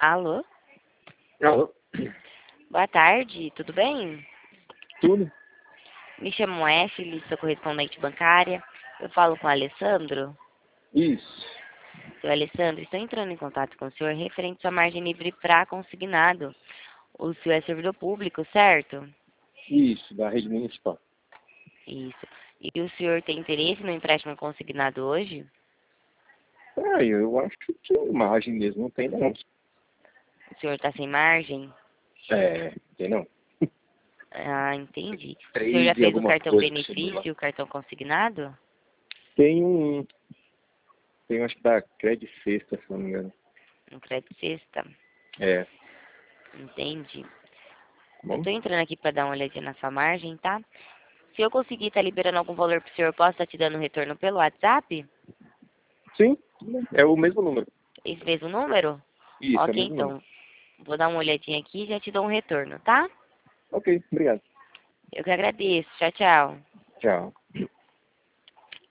Alô? Alô? Boa tarde, tudo bem? Tudo? Me chamo Ashley, sou correspondente bancária. Eu falo com o Alessandro. Isso. Seu Alessandro, estou entrando em contato com o senhor referente à sua margem livre para consignado. O senhor é servidor público, certo? Isso, da rede municipal. Isso. E o senhor tem interesse no empréstimo consignado hoje? Eu acho que imagem mesmo não tem não. O senhor está sem margem? Tem não. Ah, entendi. O senhor já Três e fez o alguma cartão coisa que você viu lá. benefício, o cartão consignado? Tem acho que da Credit Sexta, se não me engano. No crédito sexta? É, Entendi. Eu bom? estou entrando aqui para dar uma olhadinha na sua margem, tá? Se eu conseguir estar liberando algum valor para o senhor, posso estar te dando um retorno pelo WhatsApp? Sim, é o mesmo número. Esse mesmo número? Isso, é o Ok, mesmo número. então. Vou dar uma olhadinha aqui e já te dou um retorno, tá? Ok, obrigado. Eu que agradeço. Tchau, tchau. Tchau.